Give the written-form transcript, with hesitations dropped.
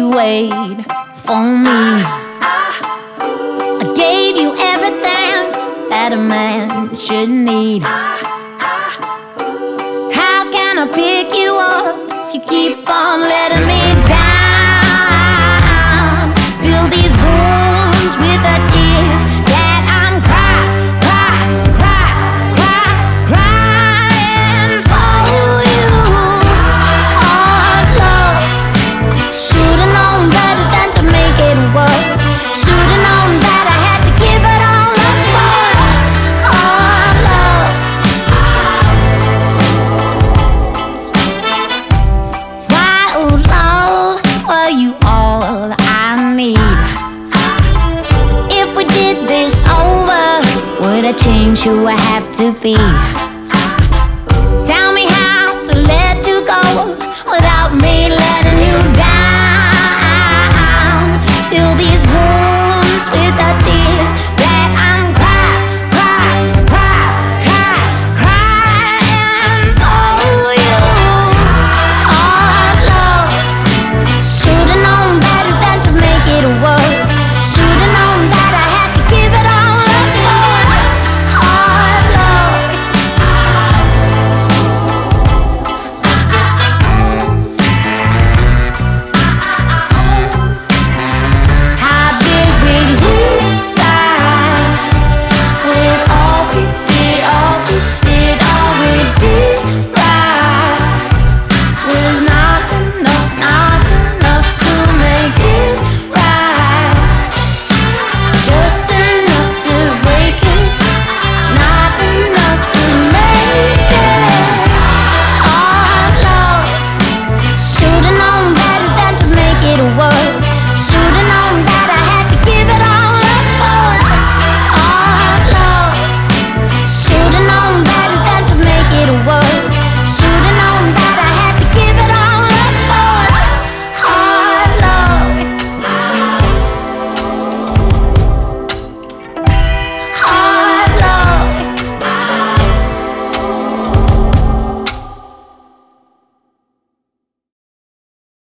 wait for me. I gave you everything that a man should need. How can I pick you up? You keep on letting me down. Fill these wounds with the tears that I'm crying for you. Hard love. Should've known better than to make it work. Should've known that I had to give it all up for hard love. Wild love, were you all I need? If we did this over, would I change who I have to be? Tell me how to let you go without me